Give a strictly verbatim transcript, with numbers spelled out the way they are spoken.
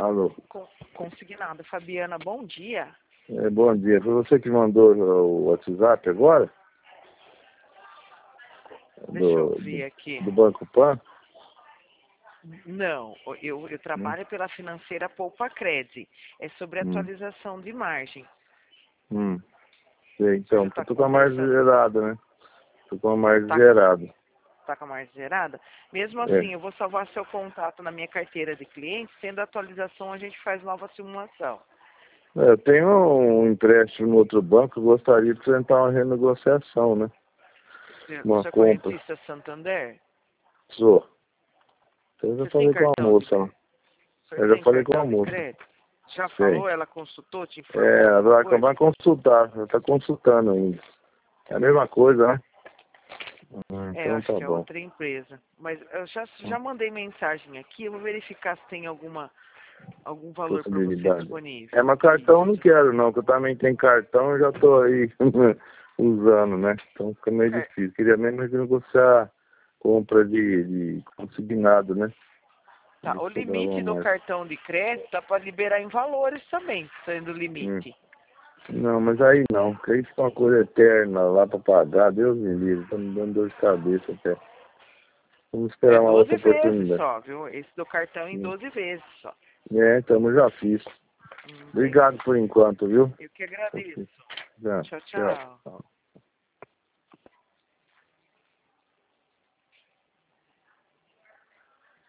Alô. Con- Consignado. Fabiana, bom dia. É, bom dia. Foi você que mandou o WhatsApp agora? Deixa eu Do, ver do, aqui. do Banco Pan? Não, eu, eu Hum, trabalho pela financeira Poupa Cred. É sobre hum, atualização de margem. hum. Sei, Você então, já está tô com a margem conversando? gerada, né? Tô com a Você margem está gerada. tá com a margem zerada? Mesmo assim, É. eu vou salvar seu contato na minha carteira de clientes. Tendo atualização, a gente faz nova simulação. É, eu tenho um empréstimo no outro banco, eu gostaria de tentar uma renegociação, né? Uma Você é compra. correntista Santander? Sou. Então eu já Você tem falei com a cartão de moça lá. crédito? O senhor Eu já tem falei com a cartão de moça. crédito? Já Sei. falou? Ela consultou? Te É, informou ela alguma vai coisa? acabar de consultar, ela tá consultando ainda. É a mesma coisa, né? Hum, É, eu então acho tá que é bom. outra empresa. Mas eu já, Hum, já mandei mensagem aqui, eu vou verificar se tem alguma, algum valor para você Possibilidade. É, disponível. mas cartão eu não Isso. quero não, que eu também tenho cartão, eu já tô aí usando, né? Então fica meio É, difícil. Queria mesmo negociar compra de, de consignado, né? tá. O Isso dava limite do mais. cartão de crédito dá para liberar em valores também, sendo o Hum. limite. Não, mas aí não, porque isso é uma coisa eterna lá pra pagar, Deus me livre, tá me dando dor de cabeça até. Vamos É esperar uma doze outra vezes oportunidade. só, viu? Esse do cartão em Hum. doze vezes só. É, então eu já fiz. Hum, Obrigado Entendi. por enquanto, viu? Eu que agradeço. Já, Tchau, tchau. tchau. Tchau.